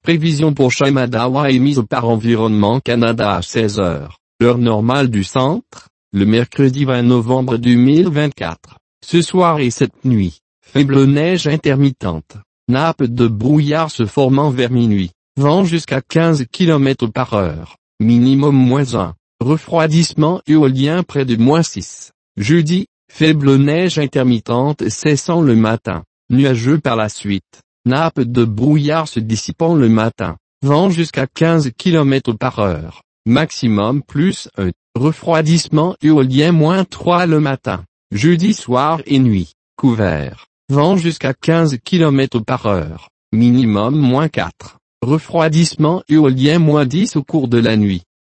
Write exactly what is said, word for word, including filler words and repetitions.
Prévision pour Shimadawa émise par Environnement Canada à seize heures, heure normale du centre, le mercredi vingt novembre deux mille vingt-quatre. Ce soir et cette nuit, faible neige intermittente, nappe de brouillard se formant vers minuit, vent jusqu'à quinze kilomètres par heure, minimum moins un, refroidissement éolien près de moins six. Jeudi, faible neige intermittente cessant le matin, nuageux par la suite, nappe de brouillard se dissipant le matin, vent jusqu'à quinze kilomètres par heure, maximum plus un, refroidissement éolien moins trois le matin. Jeudi soir et nuit, couvert, vent jusqu'à quinze kilomètres par heure, minimum moins quatre, refroidissement éolien moins dix au cours de la nuit.